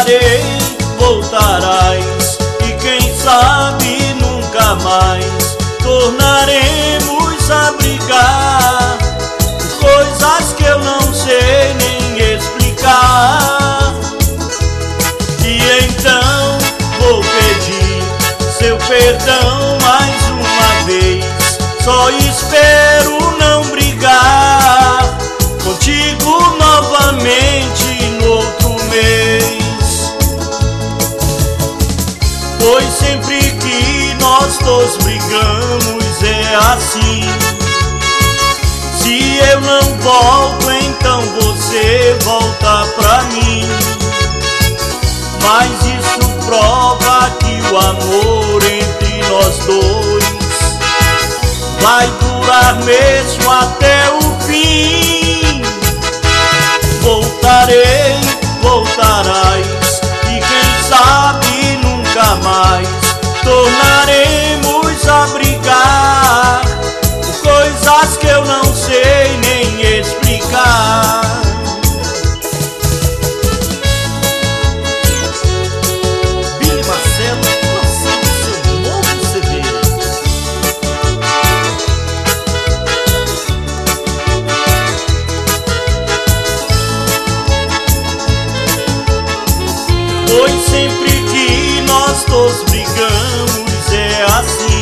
voltarei, voltarás, e quem sabe nunca mais tornaremos a brigar por coisas que eu não sei nem explicar. E então vou pedir seu perdão mais uma vez, só espero não brigar contigo novamente no outro mês. Pois sempre que nós dois brigamos é assim. Se eu não volto, então você volta pra mim. Mas isso prova que o amor entre nós dois vai durar mesmo até o fim. Voltarei, voltarás, e quem sabe nunca mais tornaremos a brigar por coisas que eu não sei nem explicar. Billy Marcelo lançando seu novo CD. Pois sempre que nós dois brigamos é assim.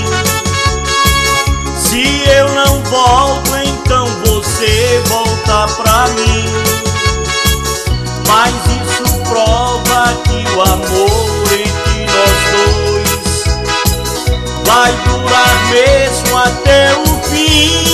Se eu não volto, então você volta pra mim. Mas isso prova que o amor entre nós dois vai durar mesmo até o fim.